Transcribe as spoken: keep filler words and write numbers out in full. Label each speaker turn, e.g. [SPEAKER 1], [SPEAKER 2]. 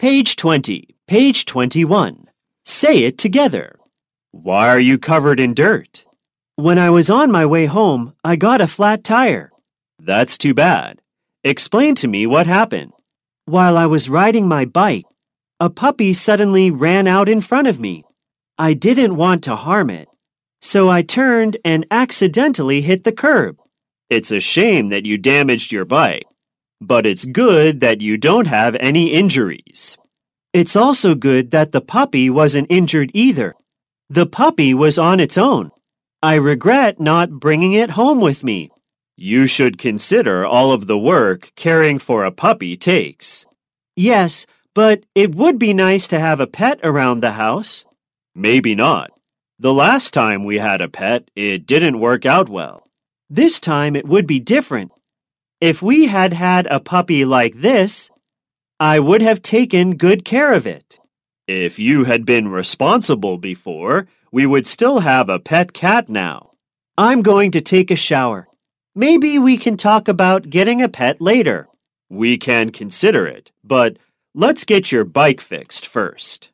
[SPEAKER 1] Page twenty, page twenty-one. Say it together. Why are you covered in dirt? When I was on my way home, I got a flat tire. That's too bad. Explain to me what happened. While I was riding my bike, a puppy suddenly ran out in front of me. I didn't want to harm it, so I turned and accidentally hit the curb. It's a shame that you damaged your bike, but it's good that you don't have any injuries. It's also good that the puppy wasn't injured either. The puppy was on its own. I regret not bringing it home with me. You should consider all of the work caring for a puppy takes. Yes, but it would be nice to have a pet around the house. Maybe not. The last time we had a pet, it didn't work out well. This time it would be different. If we had had a puppy like this, I would have taken good care of it. If you had been responsible before, we would still have a pet cat now. I'm going to take a shower. Maybe we can talk about getting a pet later. We can consider it, but let's get your bike fixed first.